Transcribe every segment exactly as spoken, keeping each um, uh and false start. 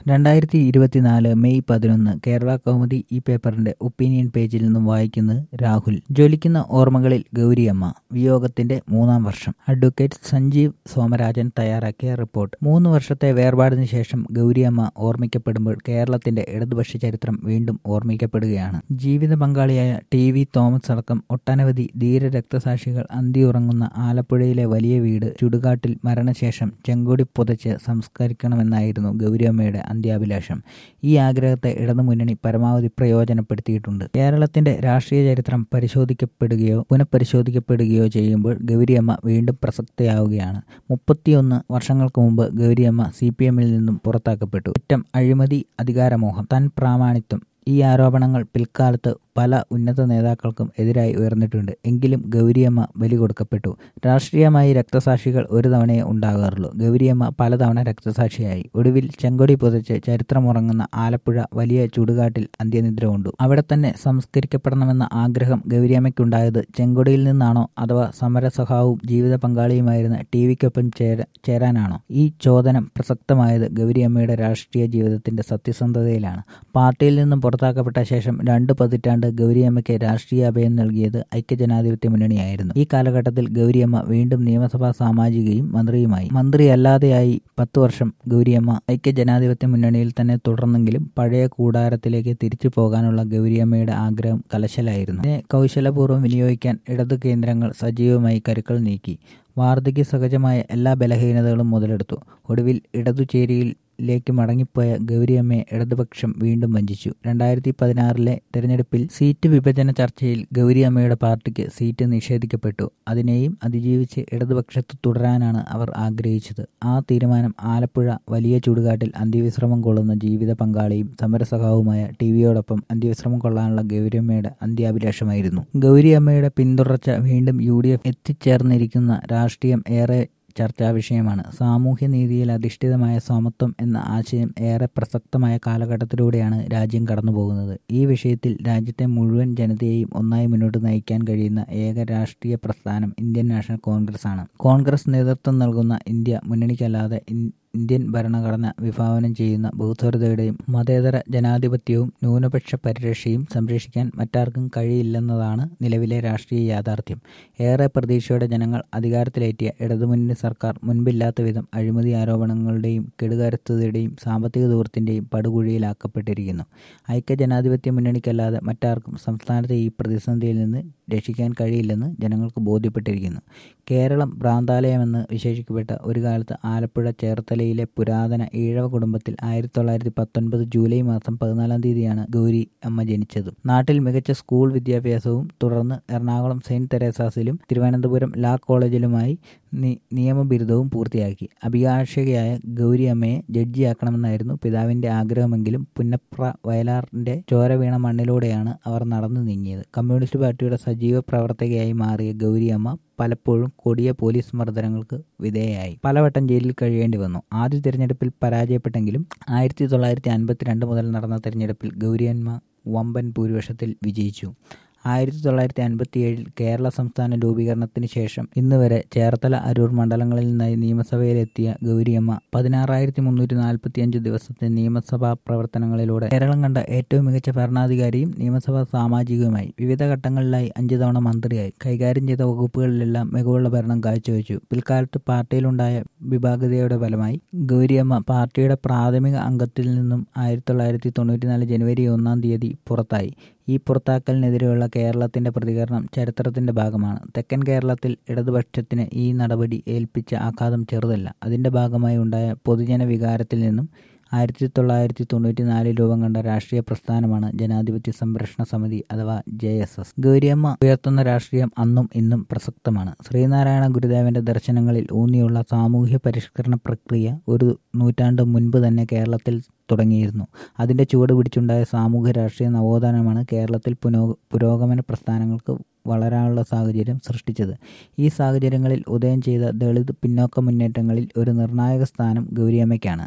രണ്ടായിരത്തി ഇരുപത്തിനാല് മെയ് പതിനൊന്ന് കേരള കൗമുദി ഈ പേപ്പറിന്റെ ഒപ്പീനിയൻ പേജിൽ നിന്നും വായിക്കുന്നത് രാഹുൽ. ജ്വലിക്കുന്ന ഓർമ്മകളിൽ ഗൗരിയമ്മ, വിയോഗത്തിന്റെ മൂന്നാം വർഷം. അഡ്വക്കേറ്റ് സഞ്ജീവ് സോമരാജൻ തയ്യാറാക്കിയ റിപ്പോർട്ട്. മൂന്ന് വർഷത്തെ വേർപാടിന് ശേഷം ഗൗരിയമ്മ ഓർമ്മിക്കപ്പെടുമ്പോൾ കേരളത്തിന്റെ ഇടതുപക്ഷ ചരിത്രം വീണ്ടും ഓർമ്മിക്കപ്പെടുകയാണ്. ജീവിത പങ്കാളിയായ ടി വി തോമസ് അടക്കം ഒട്ടനവധി ധീര രക്തസാക്ഷികൾ അന്തിയുറങ്ങുന്ന ആലപ്പുഴയിലെ വലിയ വീട് ചുടുകാട്ടിൽ മരണശേഷം ചെങ്കൊടി പുതച്ച് സംസ്കരിക്കണമെന്നായിരുന്നു ഗൗരിയമ്മയുടെ അന്ത്യാഭിലാഷം. ഈ ആഗ്രഹത്തെ ഇടതുമുന്നണി പരമാവധി പ്രയോജനപ്പെടുത്തിയിട്ടുണ്ട്. കേരളത്തിന്റെ രാഷ്ട്രീയ ചരിത്രം പരിശോധിക്കപ്പെടുകയോ പുനഃപരിശോധിക്കപ്പെടുകയോ ചെയ്യുമ്പോൾ ഗൗരിയമ്മ വീണ്ടും പ്രസക്തയാവുകയാണ്. മുപ്പത്തിയൊന്ന് വർഷങ്ങൾക്ക് മുമ്പ് ഗൗരിയമ്മ സി പി എമ്മിൽ നിന്നും പുറത്താക്കപ്പെട്ടു. കുറ്റം അഴിമതി, അധികാരമോഹം, തൻ പ്രാമാണിത്വം. ഈ ആരോപണങ്ങൾ പിൽക്കാലത്ത് പല ഉന്നത നേതാക്കൾക്കും എതിരായി ഉയർന്നിട്ടുണ്ട്. എങ്കിലും ഗൗരിയമ്മ ബലി കൊടുക്കപ്പെട്ടു. രാഷ്ട്രീയമായി രക്തസാക്ഷികൾ ഒരു തവണയേ ഉണ്ടാകാറുള്ളൂ. ഗൗരിയമ്മ പലതവണ രക്തസാക്ഷിയായി. ഒടുവിൽ ചെങ്കൊടി പുതച്ച് ചരിത്രമുറങ്ങുന്ന ആലപ്പുഴ വലിയ ചുടുകാട്ടിൽ അന്ത്യനിദ്ര കൊണ്ടു. അവിടെ തന്നെ സംസ്കരിക്കപ്പെടണമെന്ന ആഗ്രഹം ഗൗരിയമ്മയ്ക്കുണ്ടായത് ചെങ്കൊടിയിൽ നിന്നാണോ അഥവാ സമരസഹാവും ജീവിത പങ്കാളിയുമായിരുന്ന ടി വിക്കൊപ്പം ചേര ചേരാനാണോ? ഈ ചോദനം പ്രസക്തമായത് ഗൗരിയമ്മയുടെ രാഷ്ട്രീയ ജീവിതത്തിന്റെ സത്യസന്ധതയിലാണ്. പാർട്ടിയിൽ നിന്നും പുറത്താക്കപ്പെട്ട ശേഷം രണ്ട് പതിറ്റാണ്ട് ഗൗരിയമ്മയ്ക്ക് രാഷ്ട്രീയ അഭയം നൽകിയത് ഐക്യജനാധിപത്യ മുന്നണിയായിരുന്നു. ഈ കാലഘട്ടത്തിൽ ഗൗരിയമ്മ വീണ്ടും നിയമസഭാ സാമാജികയും മന്ത്രിയുമായി. മന്ത്രിയല്ലാതെയായി പത്തു വർഷം ഗൗരിയമ്മ ഐക്യജനാധിപത്യ മുന്നണിയിൽ തന്നെ തുടർന്നെങ്കിലും പഴയ കൂടാരത്തിലേക്ക് തിരിച്ചു പോകാനുള്ള ഗൗരിയമ്മയുടെ ആഗ്രഹം കലശലായിരുന്നു. ഇതിനെ കൗശലപൂർവ്വം വിനിയോഗിക്കാൻ ഇടതു കേന്ദ്രങ്ങൾ സജീവമായി കരുക്കൾ നീക്കി. വാർദ്ധക്യ സഹജമായ എല്ലാ ബലഹീനതകളും മുതലെടുത്തു. ഒടുവിൽ ഇടതുചേരിയിൽ ലേക്ക് മടങ്ങിപ്പോയ ഗൗരിയമ്മയെ ഇടതുപക്ഷം വീണ്ടും വഞ്ചിച്ചു. രണ്ടായിരത്തി പതിനാറിലെ തെരഞ്ഞെടുപ്പിൽ സീറ്റ് വിഭജന ചർച്ചയിൽ ഗൗരിയമ്മയുടെ പാർട്ടിക്ക് സീറ്റ് നിഷേധിക്കപ്പെട്ടു. അതിനെയും അതിജീവിച്ച് ഇടതുപക്ഷത്ത് തുടരാനാണ് അവർ ആഗ്രഹിച്ചത്. ആ തീരുമാനം ആലപ്പുഴ വലിയ ചുടുകാട്ടിൽ അന്ത്യവിശ്രമം കൊള്ളുന്ന ജീവിത പങ്കാളിയും സമരസഖാവുമായ ടി വിയോടൊപ്പം അന്ത്യവിശ്രമം കൊള്ളാനുള്ള ഗൗരിയമ്മയുടെ അന്ത്യാഭിലാഷമായിരുന്നു. ഗൗരിയമ്മയുടെ പിന്തുടർച്ച വീണ്ടും യു ഡി എഫ് എത്തിച്ചേർന്നിരിക്കുന്ന രാഷ്ട്രീയം ഏറെ ചർച്ചാ വിഷയമാണ്. സാമൂഹ്യ നീതിയിൽ അധിഷ്ഠിതമായ സമത്വം എന്ന ആശയം ഏറെ പ്രസക്തമായ കാലഘട്ടത്തിലൂടെയാണ് രാജ്യം കടന്നുപോകുന്നത്. ഈ വിഷയത്തിൽ രാജ്യത്തെ മുഴുവൻ ജനതയെയും ഒന്നായി മുന്നോട്ട് നയിക്കാൻ കഴിയുന്ന ഏക രാഷ്ട്രീയ പ്രസ്ഥാനം ഇന്ത്യൻ നാഷണൽ കോൺഗ്രസ് ആണ്. കോൺഗ്രസ് നേതൃത്വം നൽകുന്ന ഇന്ത്യ മുന്നണിക്കല്ലാതെ ഇന്ത്യൻ ഭരണഘടന വിഭാവനം ചെയ്യുന്ന ബഹുസ്വരതയുടെയും മതേതര ജനാധിപത്യവും ന്യൂനപക്ഷ പരിരക്ഷയും സംരക്ഷിക്കാൻ മറ്റാർക്കും കഴിയില്ലെന്നതാണ് നിലവിലെ രാഷ്ട്രീയ യാഥാർത്ഥ്യം. ഏറെ പ്രതീക്ഷയോടെ ജനങ്ങൾ അധികാരത്തിലേറ്റിയ ഇടതുമുന്നണി സർക്കാർ മുൻപില്ലാത്ത വിധം അഴിമതി ആരോപണങ്ങളുടെയും കെടുകാര്യസ്ഥതയുടെയും സാമ്പത്തിക ദൂരത്തിന്റെയും പടുകുഴിയിലാക്കപ്പെട്ടിരിക്കുന്നു. ഐക്യജനാധിപത്യ മുന്നണിക്കല്ലാതെ മറ്റാർക്കും സംസ്ഥാനത്തെ ഈ പ്രതിസന്ധിയിൽ നിന്ന് രക്ഷിക്കാൻ കഴിയില്ലെന്ന് ജനങ്ങൾക്ക് ബോധ്യപ്പെട്ടിരിക്കുന്നു. കേരളം ഭ്രാന്താലയമെന്ന് വിശേഷിക്കപ്പെട്ട ഒരു കാലത്ത് ആലപ്പുഴ ചേർത്തലയിലെ പുരാതന ഈഴവ കുടുംബത്തിൽ ആയിരത്തി തൊള്ളായിരത്തി പത്തൊൻപത് ജൂലൈ മാസം പതിനാലാം തീയതിയാണ് ഗൗരി അമ്മ ജനിച്ചത്. നാട്ടിൽ മികച്ച സ്കൂൾ വിദ്യാഭ്യാസവും തുടർന്ന് എറണാകുളം സെയിന്റ് തെരേസാസിലും തിരുവനന്തപുരം ലാ കോളേജിലുമായി നിയമബിരുദവും പൂർത്തിയാക്കി. അഭിഭാഷകയായ ഗൗരി അമ്മയെ ജഡ്ജിയാക്കണമെന്നായിരുന്നു പിതാവിന്റെ ആഗ്രഹമെങ്കിലും പുന്നപ്ര വയലാറിന്റെ ചോര വീണ മണ്ണിലൂടെയാണ് അവർ നടന്നു നീങ്ങിയത്. കമ്മ്യൂണിസ്റ്റ് പാർട്ടിയുടെ സജീവ പ്രവർത്തകയായി മാറിയ ഗൗരി അമ്മ പലപ്പോഴും കൊടിയ പോലീസ് മർദ്ദനങ്ങൾക്ക് വിധേയയായി. പലവട്ടം ജയിലിൽ കഴിയേണ്ടി വന്നു. ആദ്യ തിരഞ്ഞെടുപ്പിൽ പരാജയപ്പെട്ടെങ്കിലും ആയിരത്തി തൊള്ളായിരത്തി അൻപത്തിരണ്ട് മുതൽ നടന്ന തിരഞ്ഞെടുപ്പിൽ ഗൗരിയമ്മ വമ്പൻ ഭൂരിപക്ഷത്തിൽ വിജയിച്ചു. ആയിരത്തി തൊള്ളായിരത്തി അൻപത്തി ഏഴിൽ കേരള സംസ്ഥാന രൂപീകരണത്തിന് ശേഷം ഇന്ന് വരെ ചേർത്തല, അരൂർ മണ്ഡലങ്ങളിൽ നിന്നായി നിയമസഭയിലെത്തിയ ഗൗരിയമ്മ പതിനാറായിരത്തി മുന്നൂറ്റി നാൽപ്പത്തി അഞ്ച് ദിവസത്തെ നിയമസഭാ പ്രവർത്തനങ്ങളിലൂടെ കേരളം കണ്ട ഏറ്റവും മികച്ച ഭരണാധികാരിയും നിയമസഭാ സാമാജികവുമായി. വിവിധ ഘട്ടങ്ങളിലായി അഞ്ചു തവണ മന്ത്രിയായി. കൈകാര്യം ചെയ്ത വകുപ്പുകളിലെല്ലാം മികവുള്ള ഭരണം കാഴ്ചവെച്ചു. പിൽക്കാലത്ത് പാർട്ടിയിലുണ്ടായ വിഭാഗതയുടെ ഫലമായി ഗൗരിയമ്മ പാർട്ടിയുടെ പ്രാഥമിക അംഗത്തിൽ നിന്നും ആയിരത്തി തൊള്ളായിരത്തി തൊണ്ണൂറ്റിനാല് ജനുവരി ഒന്നാം തീയതി പുറത്തായി. ഈ പുറത്താക്കലിനെതിരെയുള്ള കേരളത്തിന്റെ പ്രതികരണം ചരിത്രത്തിന്റെ ഭാഗമാണ്. തെക്കൻ കേരളത്തിൽ ഇടതുപക്ഷത്തിന് ഈ നടപടി ഏൽപ്പിച്ച ആഘാതം ചെറുതല്ല. അതിന്റെ ഭാഗമായി ഉണ്ടായ പൊതുജന വികാരത്തിൽ നിന്നും ആയിരത്തി തൊള്ളായിരത്തി തൊണ്ണൂറ്റി നാലിൽ രൂപം കണ്ട രാഷ്ട്രീയ പ്രസ്ഥാനമാണ് ജനാധിപത്യ സംരക്ഷണ സമിതി അഥവാ ജെ എസ് എസ്. ഗൗരിയമ്മ ഉയർത്തുന്ന രാഷ്ട്രീയം അന്നും ഇന്നും പ്രസക്തമാണ്. ശ്രീനാരായണ ഗുരുദേവന്റെ ദർശനങ്ങളിൽ ഊന്നിയുള്ള സാമൂഹ്യ പരിഷ്കരണ പ്രക്രിയ ഒരു നൂറ്റാണ്ട് മുൻപ് തന്നെ കേരളത്തിൽ തുടങ്ങിയിരുന്നു. അതിന്റെ ചുവട് പിടിച്ചുണ്ടായ സാമൂഹ്യ രാഷ്ട്രീയ നവോത്ഥാനമാണ് കേരളത്തിൽ പുനോ പുരോഗമന പ്രസ്ഥാനങ്ങൾക്ക് വളരാനുള്ള സാഹചര്യം സൃഷ്ടിച്ചത്. ഈ സാഹചര്യങ്ങളിൽ ഉദയം ചെയ്ത ദളിത് പിന്നോക്ക മുന്നേറ്റങ്ങളിൽ ഒരു നിർണായക സ്ഥാനം ഗൗരിയമ്മയ്ക്കാണ്.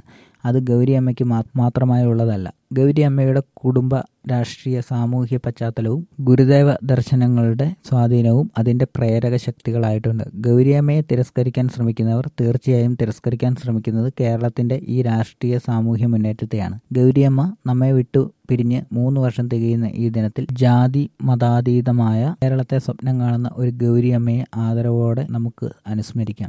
അത് ഗൗരിയമ്മയ്ക്ക് മാ മാത്രമായുള്ളതല്ല. ഗൗരിയമ്മയുടെ കുടുംബ രാഷ്ട്രീയ സാമൂഹ്യ പശ്ചാത്തലവും ഗുരുദേവ ദർശനങ്ങളുടെ സ്വാധീനവും അതിന്റെ പ്രേരക ശക്തികളായിട്ടുണ്ട്. ഗൗരിയമ്മയെ തിരസ്കരിക്കാൻ ശ്രമിക്കുന്നവർ തീർച്ചയായും തിരസ്കരിക്കാൻ ശ്രമിക്കുന്നത് കേരളത്തിന്റെ ഈ രാഷ്ട്രീയ സാമൂഹ്യ മുന്നേറ്റത്തെയാണ്. ഗൗരിയമ്മ നമ്മെ വിട്ടു പിരിഞ്ഞ് മൂന്ന് വർഷം തികയുന്ന ഈ ദിനത്തിൽ ജാതി മതാതീതമായ കേരളത്തെ സ്വപ്നം കാണുന്ന ഒരു ഗൗരിയമ്മയെ ആദരവോടെ നമുക്ക് അനുസ്മരിക്കാം.